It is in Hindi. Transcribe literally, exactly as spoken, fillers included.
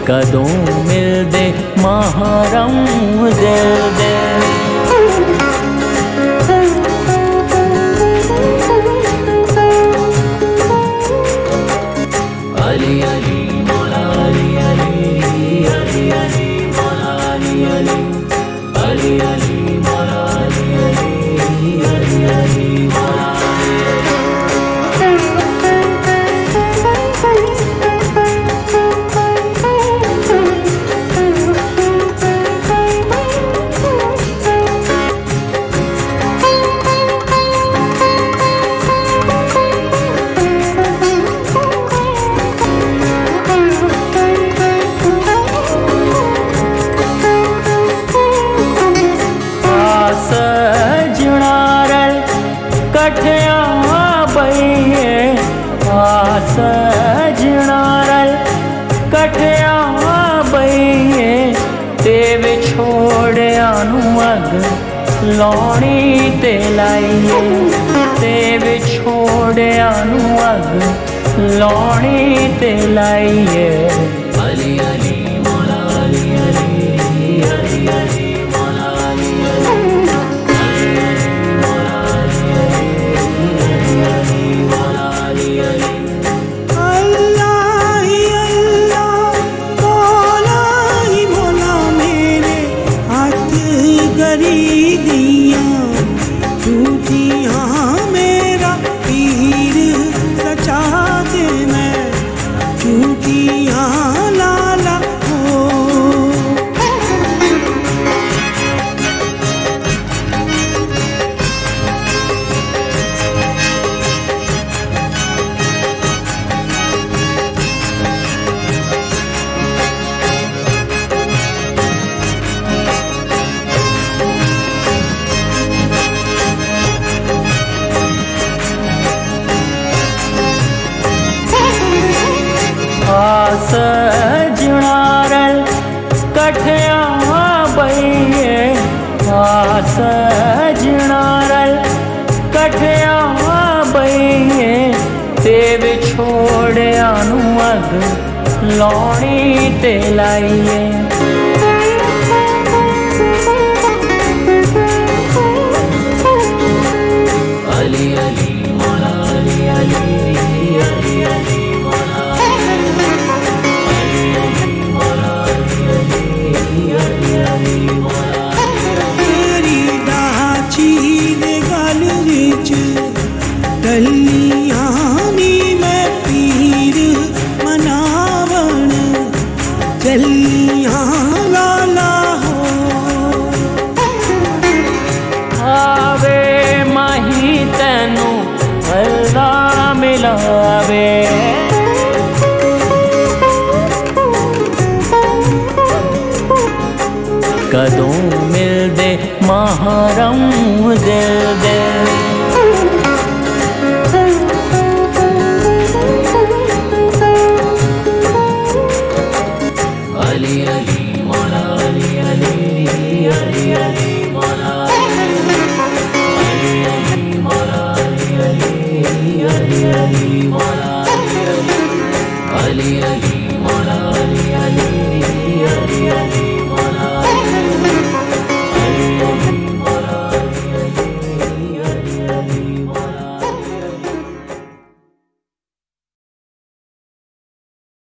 कदों मिलदे महरम दिल दे। अली अली मौला अली अली अली अली मौला अली अली अली अली मौला अली अली अली अली मौला कठिया बइए सजना रल कठिया बइए ते विछोड़िया नूं अग लौणी ते लाइए ते विछोड़िया नूं अग लौणी ते लाइए। अली अली मौला अली अली अली अली मौला अली अली सजना रल कठिया बइए सजना रल कठिया बइए ते विछोड़िया नूं अग लौणी ते लाइए। अली अली मौला अली अली अली अली तेरी दाची दे गल विच टलियां नी मैं पीर मनावण चलियां लाला हो। आवे माही तैनू अल्लाह मिलावे कदों मिलदे महरम दिल दे। अली अली मौला अली अली अली अली मौला अली अली मौला अली अली अली अली मौला अली अली मौला अली अली अली अली